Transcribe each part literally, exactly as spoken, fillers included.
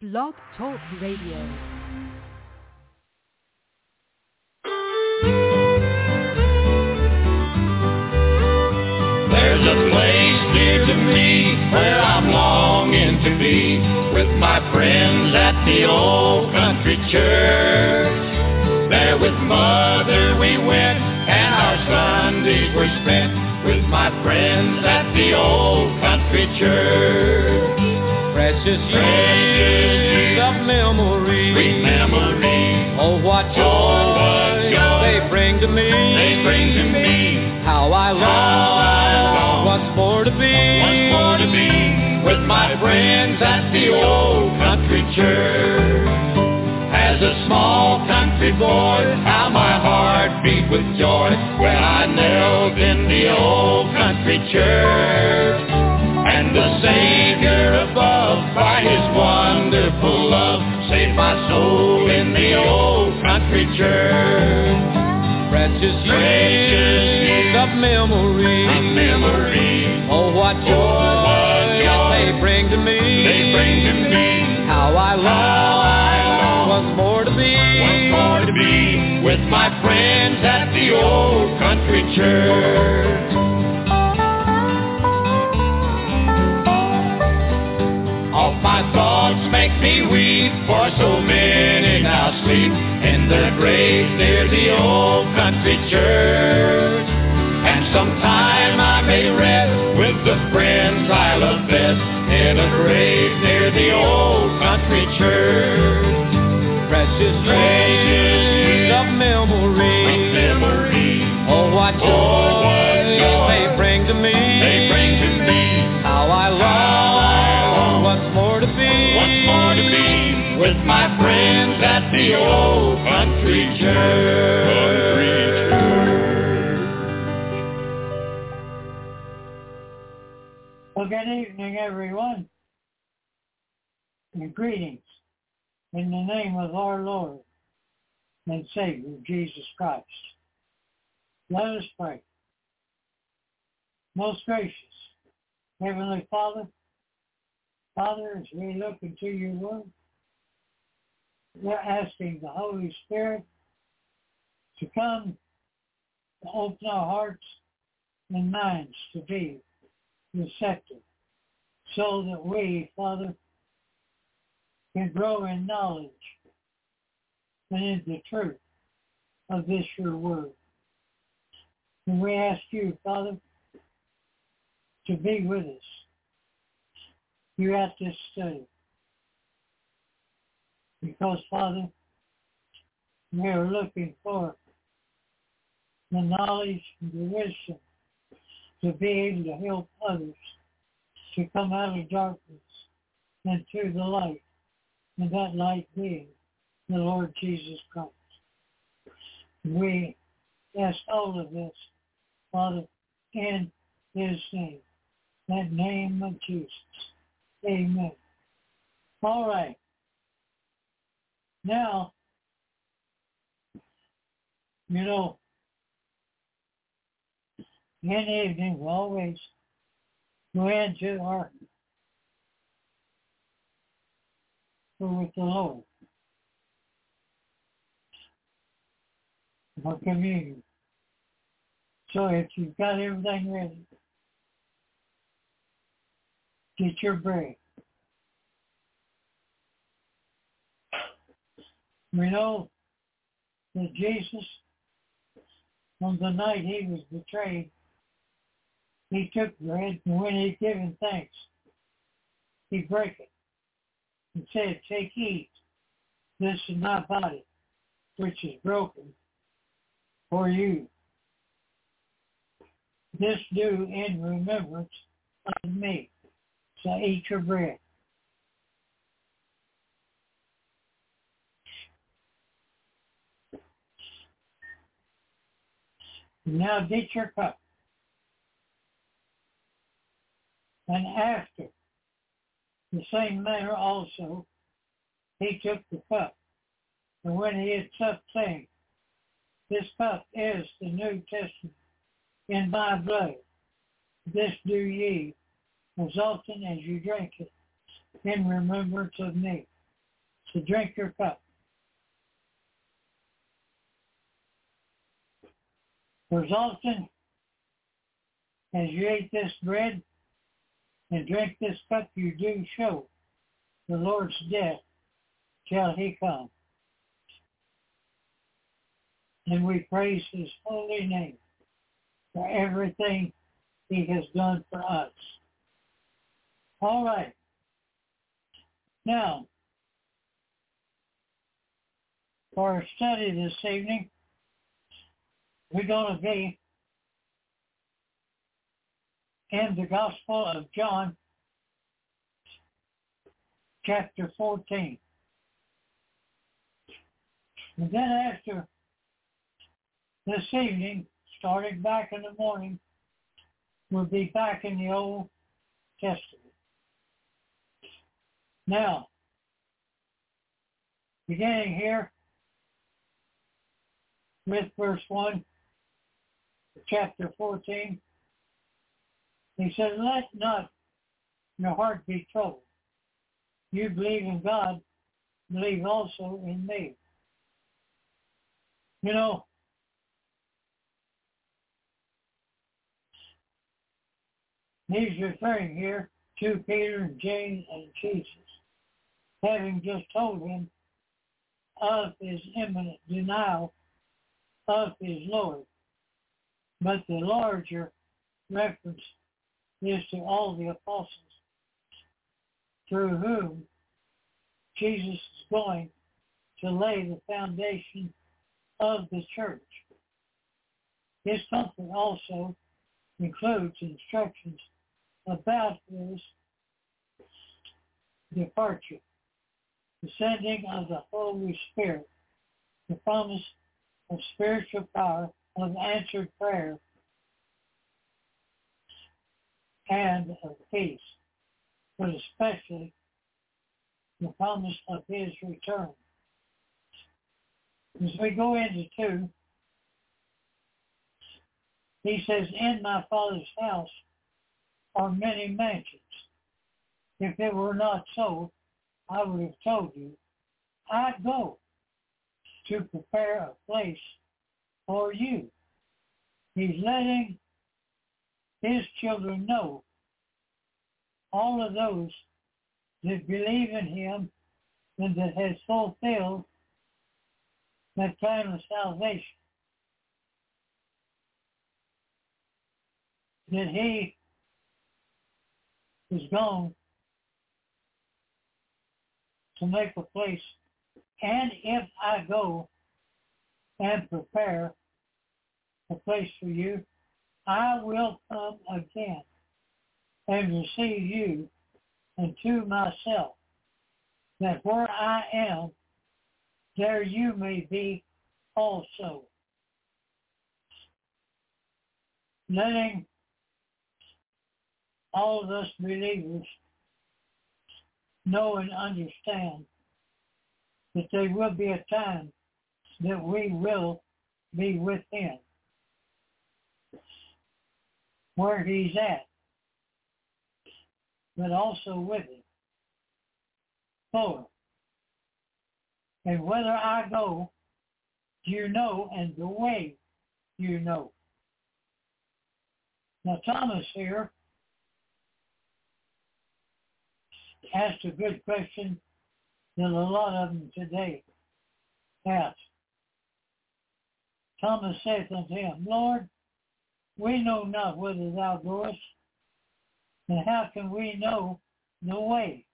Blog Talk Radio. There's a place near to me where I'm longing to be with my friends at the old country church. There with Mother we went and our Sundays were spent with my friends at the old country church. Precious years of memory, sweet memory. Oh, what joy, oh, what joy they bring to me. They bring to me. How I long, How I long once more to be, once more to be with my friends at the old country church. As a small country boy, how my heart beat with joy when I knelt in the old country church. And the Savior above, by His wonderful love, saved my soul in the old country church. Precious years of memory, a memory. Oh, what joy, oh, what joy they bring to me. They bring to me. How I long, How I long once more to be, once more to be with my friends at the old country church. All my thoughts make me weep, for so many now sleep in their graves near the old country church. And sometime I may rest with the friends I love best in a grave near the old country church. Precious years of memory, a memory. Oh, what joy, oh, what joy they bring to me. They bring to me. How I long, How I long once more to be, once more to be with my friends at the old country church. Well, good evening, everyone, and greetings in the name of our Lord and Savior, Jesus Christ. Let us pray. Most gracious Heavenly Father, Father, as we look into your word, we're asking the Holy Spirit to come to open our hearts and minds to be receptive, so that we, Father, can grow in knowledge and in the truth of this your word. And we ask you, Father, to be with us throughout this study. Because, Father, we are looking for the knowledge and the wisdom to be able to help others to come out of darkness into the light, and that light being the Lord Jesus Christ. We ask all of this, Father, in His name, that name of Jesus. Amen. All right. Now, you know, in the evening, we always go into our with the Lord, our communion. So if you've got everything ready, get your bread. We know that Jesus, on the night he was betrayed, he took bread, and when he had given thanks, he broke it and said, "Take, eat. This is my body, which is broken for you. This do in remembrance of me." So eat your bread. Now get your cup. And after the same manner also, he took the cup. And when he had supped, saying, "This cup is the New Testament in my blood. This do ye as often as you drink it in remembrance of me." to drink your cup. For as often as you eat this bread and drink this cup, you do show the Lord's death till he come. And we praise his holy name for everything he has done for us. All right. Now, for our study this evening, we're going to be in the Gospel of John, chapter fourteen. And then after this evening, starting back in the morning, we'll be back in the Old Testament. Now, beginning here with verse one, chapter fourteen, he says, let not your heart be troubled. You believe in God, believe also in me. You know, he's referring here to Peter and James and Jesus, having just told him of his imminent denial of his Lord. But the larger reference is to all the apostles, through whom Jesus is going to lay the foundation of the church. His comfort also includes instructions about his departure, the sending of the Holy Spirit, the promise of spiritual power, of answered prayer, and of peace, but especially the promise of his return. As we go into two, he says, in my Father's house are many mansions. If it were not so, I would have told you, I go to prepare a place for you. He's letting his children know, all of those that believe in him and that has fulfilled that plan of salvation, that he is gone to make a place. And if I go and prepare a place for you, I will come again and receive you unto myself, that where I am, there you may be also. Letting all of us believers know and understand that there will be a time that we will be with him, where he's at, but also with him. For, and whether I go, you know, and the way you know. Now Thomas here asked a good question that a lot of them today ask. Thomas saith unto him, Lord, we know not whither thou goest, and how can we know the way?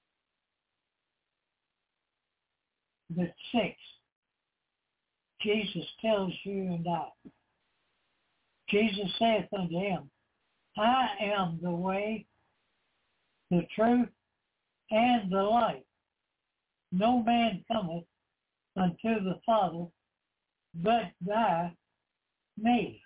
But six, Jesus tells you and I. Jesus saith unto him, I am the way, the truth, and the life. No man cometh unto the Father but by me.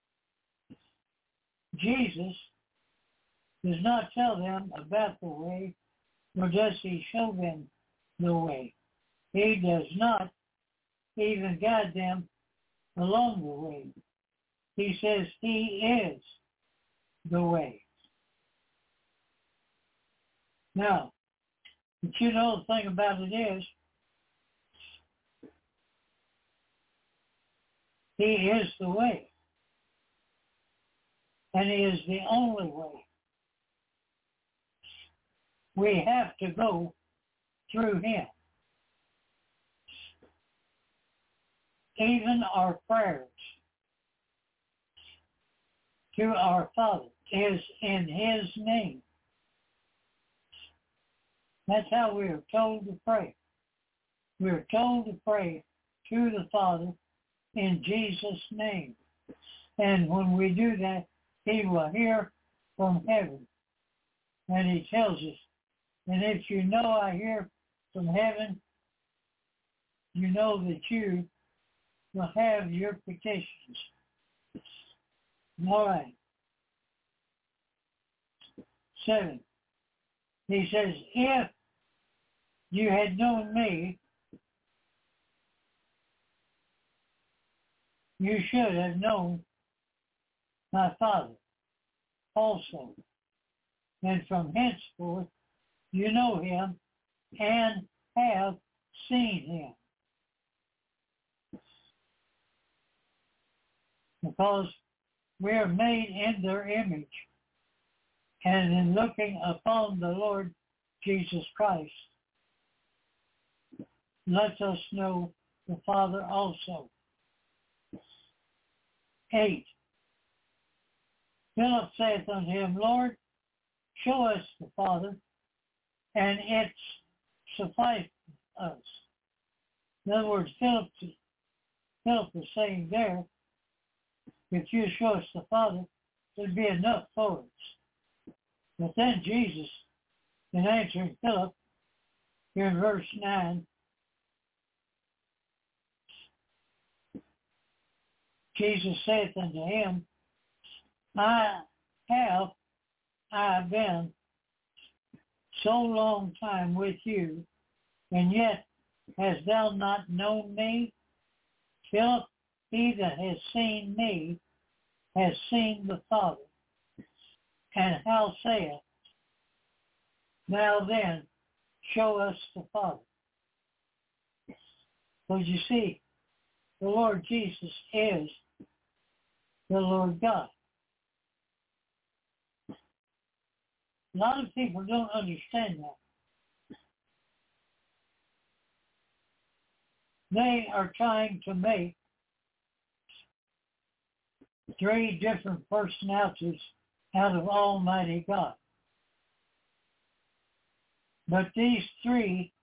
Jesus does not tell them about the way, nor does he show them the way. He does not even guide them along the way. He says he is the way. Now, But you know the thing about it is, He is the way. And He is the only way. We have to go through Him. Even our prayers to our Father is in His name. That's how we are told to pray. We are told to pray to the Father in Jesus' name. And when we do that, He will hear from heaven. And He tells us, and if you know I hear from heaven, you know that you will have your petitions. All right. Seven. He says, if you had known me, you should have known my Father also. And from henceforth, you know him and have seen him. Because we are made in their image. And in looking upon the Lord Jesus Christ, lets us know the Father also. Eight. Philip saith unto him, Lord, show us the Father, and it sufficeth us. In other words, Philip, Philip was saying there, if you show us the Father, it'd be enough for us. But then Jesus, in answering Philip, here in verse nine, Jesus saith unto him, I have, I have been so long time with you, and yet hast thou not known me? Philip, he that has seen me has seen the Father. And how saith, now then, show us the Father. Because you see, the Lord Jesus is the Lord God. A lot of people don't understand that. They are trying to make three different personalities out of Almighty God. But these three,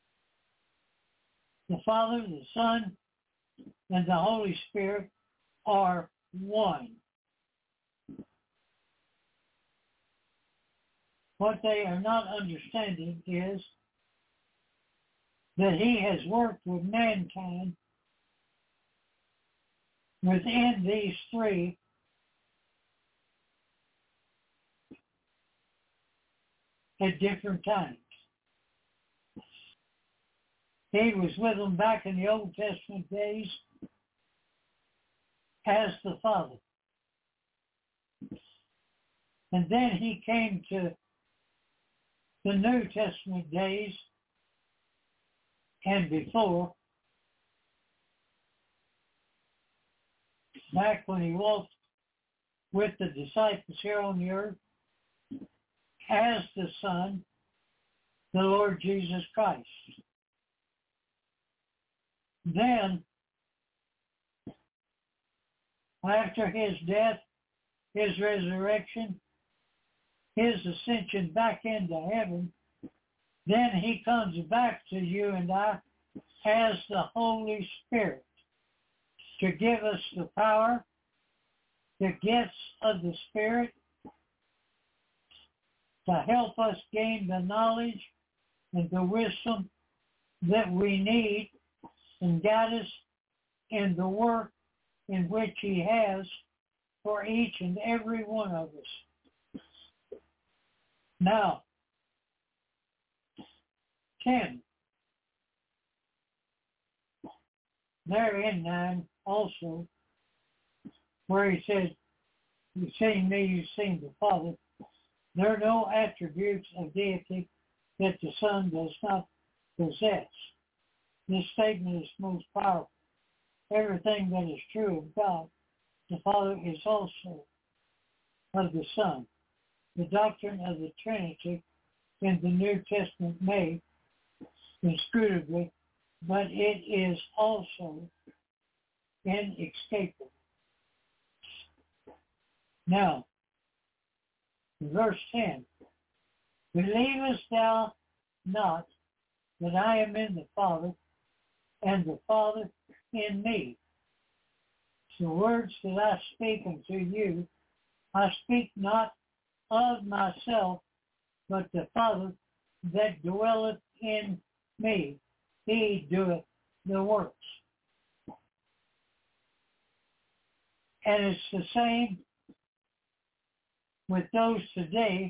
the Father, the Son, and the Holy Spirit, are one. What they are not understanding is that He has worked with mankind within these three at different times. He was with them back in the Old Testament days as the Father. And then He came to the New Testament days and before, back when He walked with the disciples here on the earth as the Son, the Lord Jesus Christ. Then, after His death, His resurrection, His ascension back into heaven, then He comes back to you and I as the Holy Spirit to give us the power, the gifts of the Spirit, to help us gain the knowledge and the wisdom that we need and guide us in the work in which He has for each and every one of us. Now, ten. There in nine also, where He said, you've seen me, you've seen the Father. There are no attributes of deity that the Son does not possess. This statement is most powerful. Everything that is true of God, the Father, is also of the Son. The doctrine of the Trinity in the New Testament may, inscrutably, but it is also inescapable. Now, verse ten, believest thou not that I am in the Father, and the Father in me? The words that I speak unto you, I speak not of myself, but the Father that dwelleth in me, he doeth the works. And it's the same with those today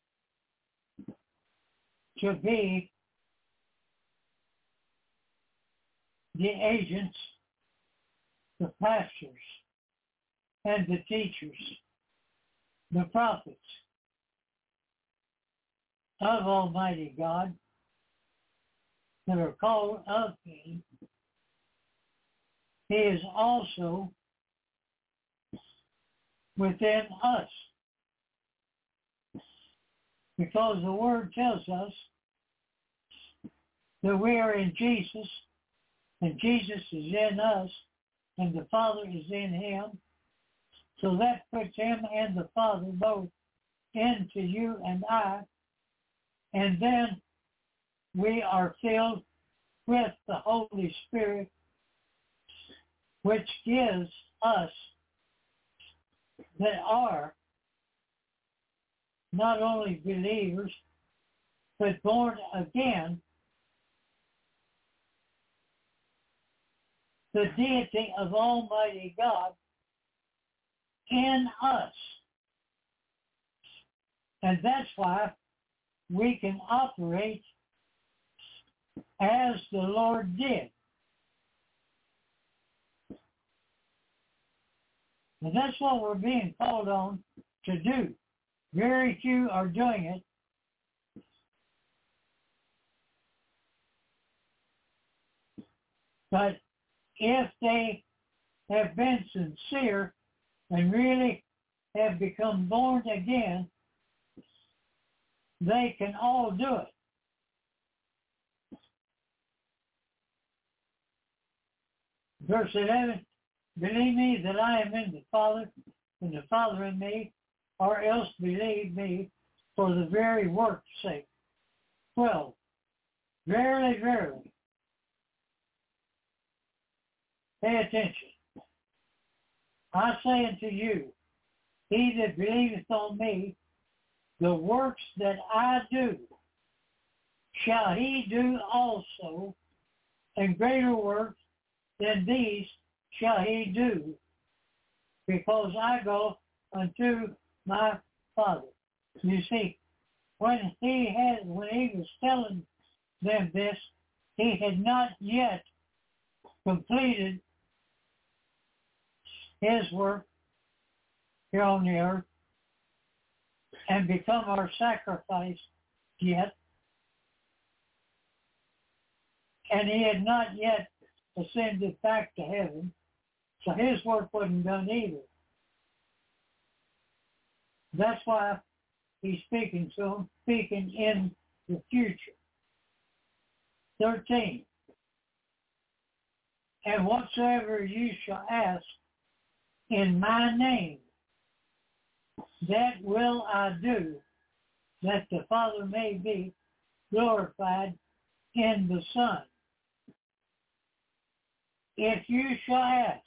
to be the agents, the pastors, and the teachers, the prophets of Almighty God that are called of him. He is also within us, because the Word tells us that we are in Jesus, and Jesus is in us, and the Father is in him. So that puts him and the Father both into you and I, and then we are filled with the Holy Spirit, which gives us that are not only believers, but born again, the deity of Almighty God in us. And that's why we can operate as the Lord did. And that's what we're being called on to do. Very few are doing it. But if they have been sincere and really have become born again, they can all do it. Verse eleven, believe me that I am in the Father, and the Father in me, or else believe me for the very work's sake. twelve, verily, verily, pay attention. I say unto you, he that believeth on me, the works that I do, shall he do also, and greater works than these shall he do, because I go unto my Father. You see, when he had, when he was telling them this, he had not yet completed his work here on the earth and become our sacrifice yet. And he had not yet ascended back to heaven, so his work wasn't done either. That's why he's speaking to them, speaking in the future. thirteen. And whatsoever you shall ask in my name, that will I do, that the Father may be glorified in the Son. If you shall ask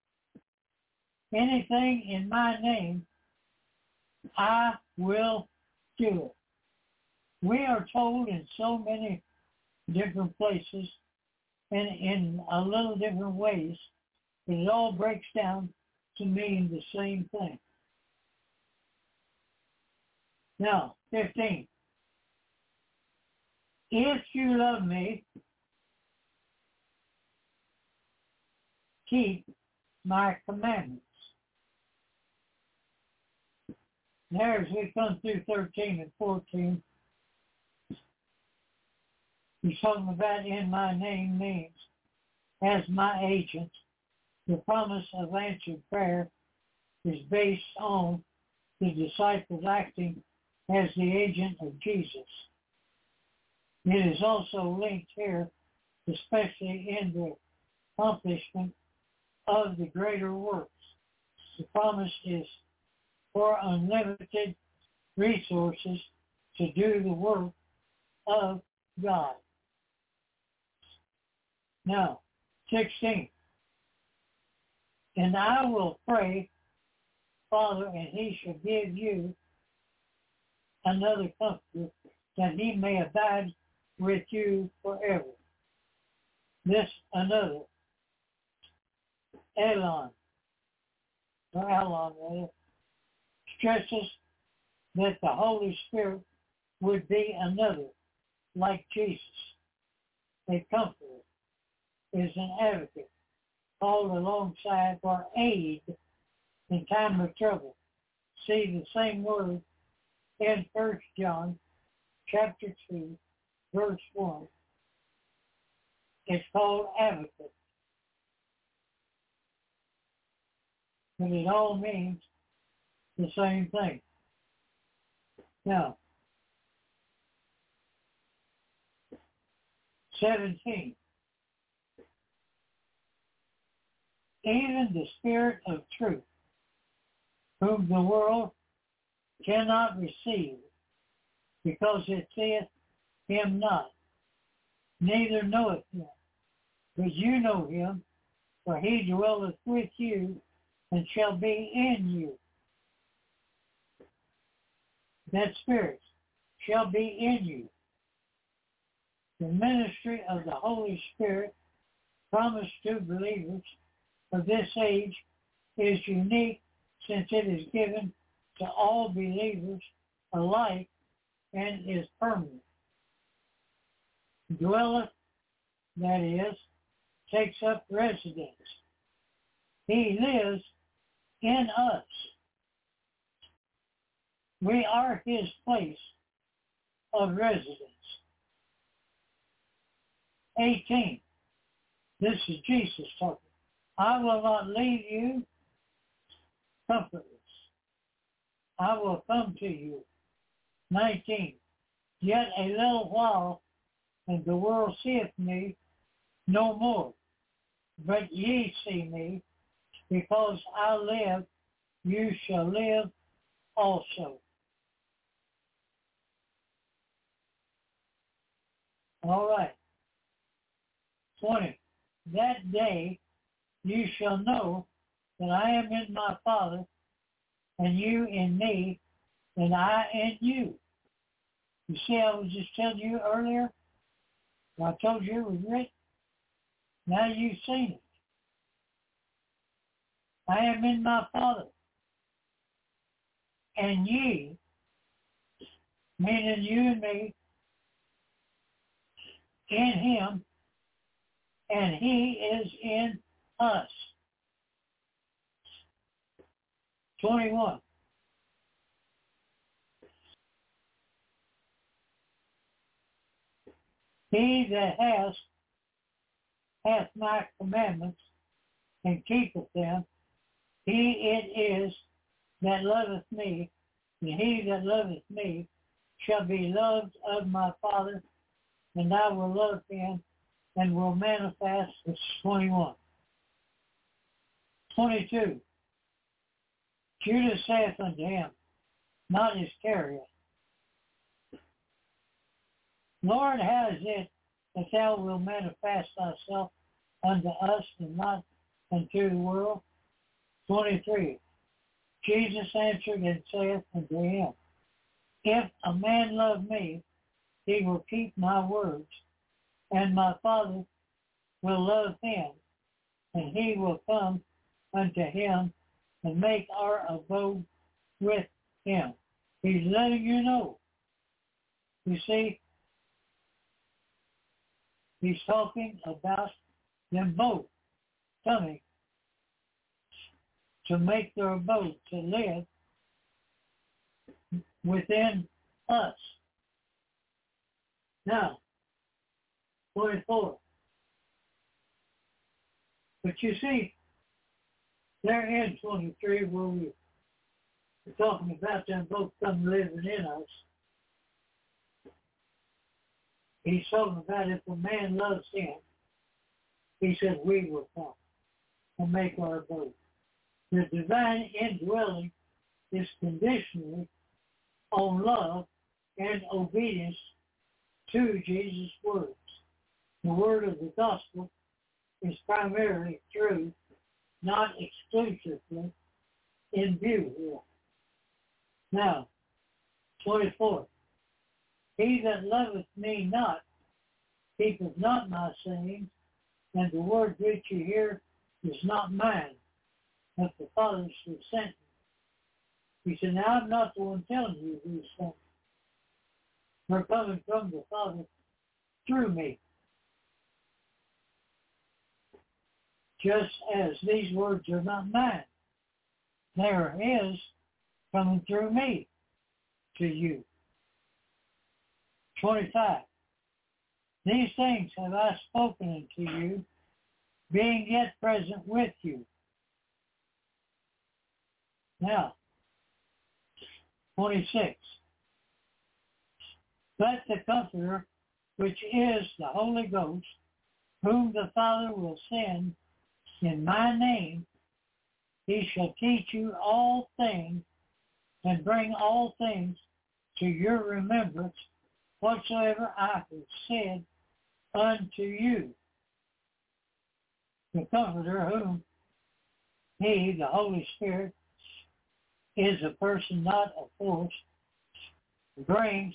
anything in my name, I will do it. We are told in so many different places and in a little different ways, but it all breaks down to mean the same thing. Now, fifteen. If you love me, keep my commandments. There, as we come through thirteen and fourteen, He's talking about in my name means as my agent. The promise of answered prayer is based on the disciples acting as the agent of Jesus. It is also linked here, especially in the accomplishment of the greater works. The promise is for unlimited resources to do the work of God. Now, sixteen. And I will pray, Father, and he shall give you another comforter, that he may abide with you forever. This another, Elon, or Alon, rather, stresses that the Holy Spirit would be another, like Jesus. A comforter is an advocate, called alongside for aid in time of trouble. See the same word in First John chapter two, verse one. It's called advocate. But it all means the same thing. Now, seventeen. Even the Spirit of truth, whom the world cannot receive, because it seeth him not, neither knoweth him. But you know him, for he dwelleth with you, and shall be in you. That Spirit shall be in you. The ministry of the Holy Spirit promised to believers of this age is unique, since it is given to all believers alike and is permanent. Dwelleth, that is, takes up residence. He lives in us. We are his place of residence. eighteen. This is Jesus talking. I will not leave you comfortless. I will come to you. nineteen. Yet a little while, and the world seeth me no more. But ye see me, because I live, you shall live also. All right. twenty. That day you shall know that I am in my Father, and you in me, and I in you. You see, I was just telling you earlier, I told you it was written. Now you've seen it. I am in my Father, and ye, meaning you and me, in him, and he is in us. twenty-one. He that has hath my commandments and keepeth them, he it is that loveth me, and he that loveth me shall be loved of my Father, and I will love him and will manifest. It's twenty-one. twenty-two. Judas saith unto him, not Iscariot, Lord, how is it that thou wilt manifest thyself unto us and not unto the world? twenty-three. Jesus answered and saith unto him, if a man love me, he will keep my words, and my Father will love him, and he will come unto him and make our abode with him. He's letting you know. You see, he's talking about them both coming to make their abode, to live within us. Now, twenty-four. But you see, there in twenty-three where we we're talking about them both come living in us. He's talking about if a man loves him, he said we will come and make our abode. The divine indwelling is conditionally on love and obedience to Jesus' words. The word of the gospel is primarily true, not exclusively in view here. Now, twenty-four. He that loveth me not keepeth not my sayings, and the word which you hear is not mine, but the Father who sent me. He said, now I'm not the one telling you who sent me. They're coming from the Father through me. Just as these words are not mine, they are his coming through me to you. twenty-five. These things have I spoken unto you, being yet present with you. Now, twenty-six. But the Comforter, which is the Holy Ghost, whom the Father will send in my name, he shall teach you all things and bring all things to your remembrance whatsoever I have said unto you. The Comforter, whom he, the Holy Spirit, is a person, not a force, brings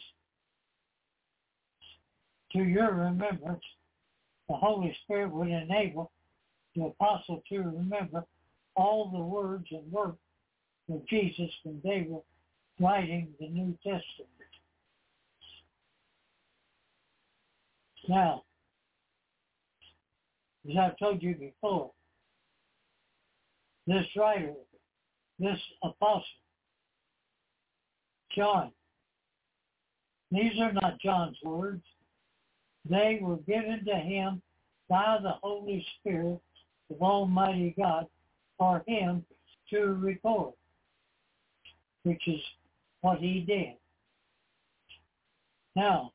to your remembrance. The Holy Spirit would enable the apostle to remember all the words and work of Jesus when they were writing the New Testament. Now, as I've told you before, this writer, this apostle, John, these are not John's words. They were given to him by the Holy Spirit of Almighty God for him to record, which is what he did. Now,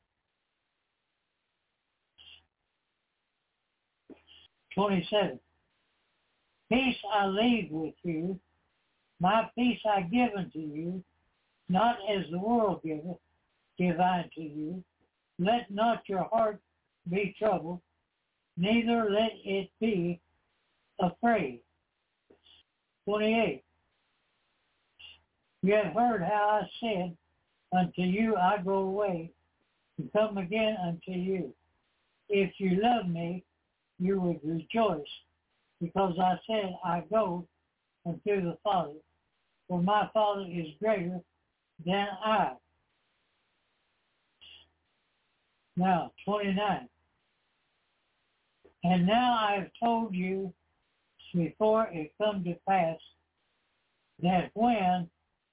twenty-seven. Peace I leave with you, my peace I give unto you, not as the world giveth, give I unto you. Let not your heart be troubled, neither let it be afraid. twenty-eight. You have heard how I said, unto you I go away, and come again unto you. If you love me, you would rejoice, because I said, I go unto the Father, for my Father is greater than I. Now, twenty-nine. And now I have told you before it come to pass, that when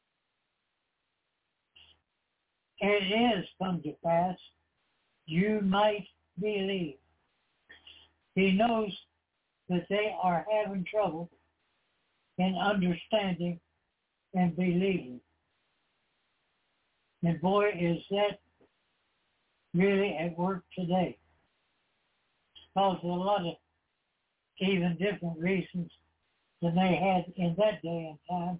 it is come to pass, you might believe. He knows that they are having trouble in understanding and believing. And boy, is that really at work today. Because of a lot of even different reasons than they had in that day and time.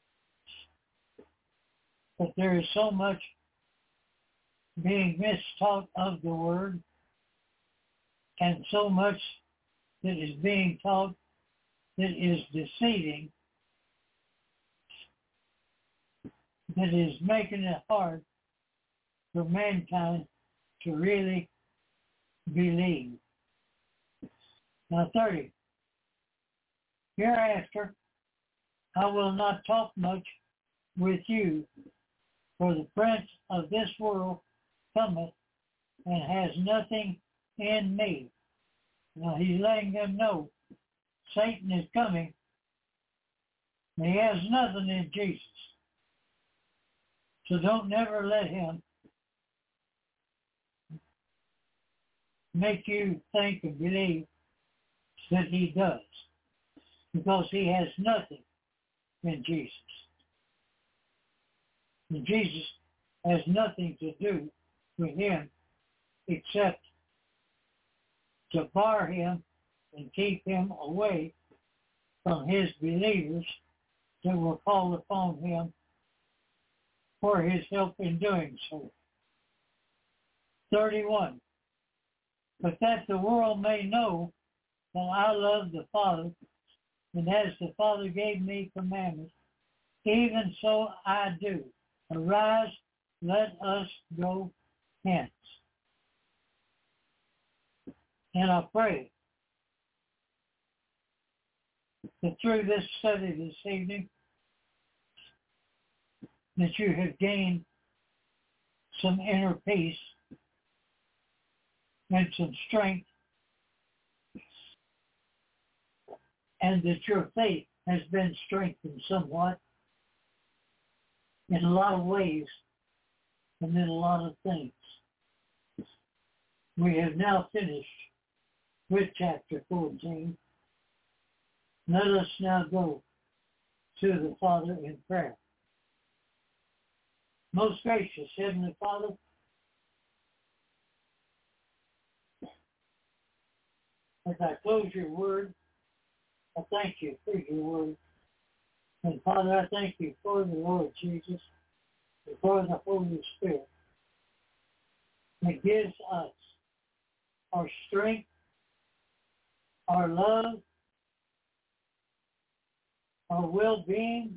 But there is so much being mistaught of the word, and so much that is being taught that is deceiving, that is making it hard for mankind to really believe. Now, thirty. Hereafter, I will not talk much with you, for the prince of this world cometh and has nothing in me. Now, he's letting them know Satan is coming, and he has nothing in Jesus. So don't never let him make you think and believe that he does, because he has nothing in Jesus. And Jesus has nothing to do with him except to bar him and keep him away from his believers that will call upon him for his help in doing so. thirty-one. But that the world may know that I love the Father, and as the Father gave me commandments, even so I do. Arise, let us go hence. And I pray that through this study this evening, that you have gained some inner peace and some strength, and that your faith has been strengthened somewhat in a lot of ways and in a lot of things. We have now finished with chapter fourteen. Let us now go to the Father in prayer. Most gracious Heavenly Father, as I close your word, I thank you for your word. And Father, I thank you for the Lord Jesus and for the Holy Spirit that gives us our strength, our love, our well-being,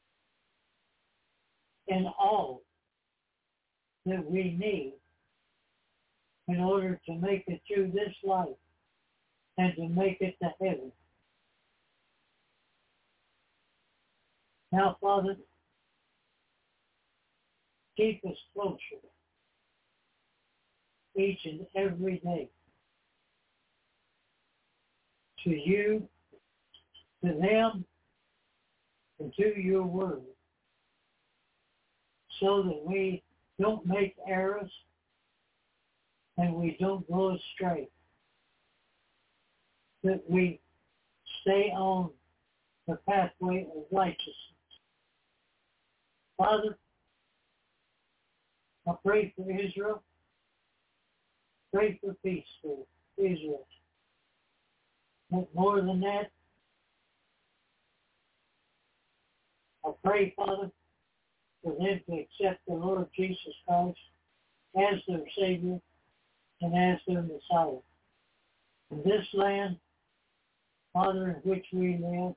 and all that we need in order to make it through this life and to make it to heaven. Now, Father, keep us closer each and every day to you, to them, and to your word, so that we don't make errors and we don't go astray, that we stay on the pathway of righteousness. Father, I pray for Israel. Pray for peace for Israel. But more than that, I pray, Father, for them to accept the Lord Jesus Christ as their Savior and as their Messiah. In this land, Father, in which we live,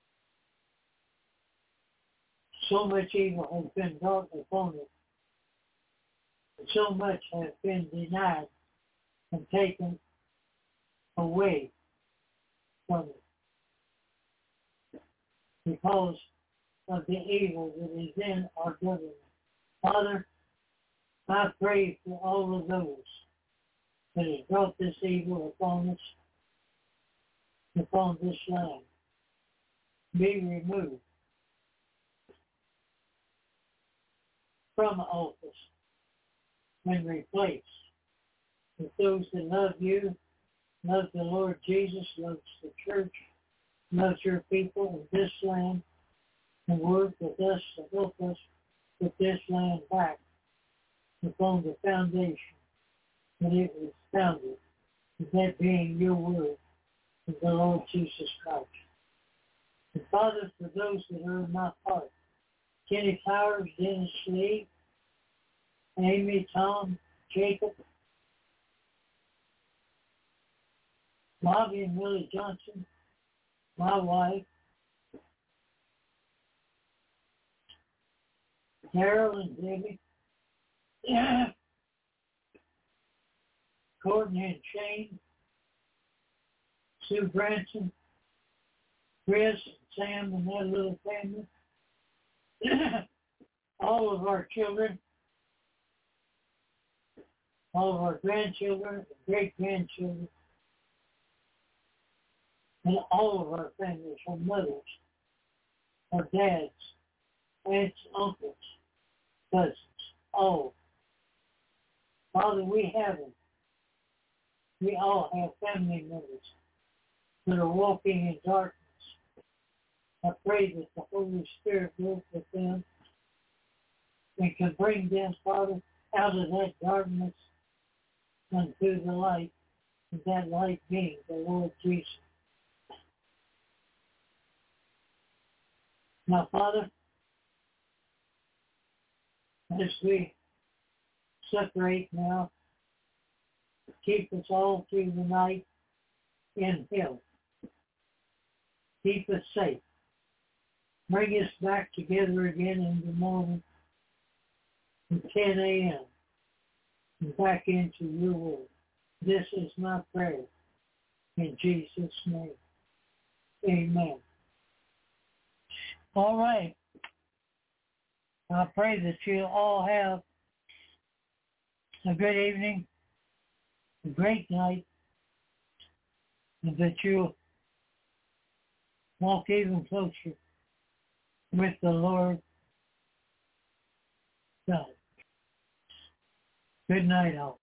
so much evil has been brought upon it, and so much has been denied and taken away from it because of the evil that is in our government. Father, I pray for all of those that have brought this evil upon us, upon this land, be removed from office and replaced with those that love you, love the Lord Jesus, loves the church, loves your people in this land, and work with us to help us put this land back upon the foundation that it was founded, that being your word of the Lord Jesus Christ. And Father, for those that are in my heart, Kenny Powers, Dennis Lee, Amy, Tom, Jacob, Bobby and Willie Johnson, my wife, Carol and Debbie, Courtney and Shane, Sue Branson, Chris and Sam and their little family, all of our children, all of our grandchildren and great-grandchildren, and all of our families, our mothers, our dads, aunts, uncles, cousins, all. Father, we have them we all have family members that are walking in darkness. I pray that the Holy Spirit work with them and can bring them, Father, out of that darkness unto the light, and that light being the Lord Jesus. Now, Father, as we separate now, keep us all through the night in health. Keep us safe. Bring us back together again in the morning at ten a.m. and back into your word. This is my prayer. In Jesus' name. Amen. All right. I pray that you all have a good evening, a great night, and that you walk even closer with the Lord God. Good night, all.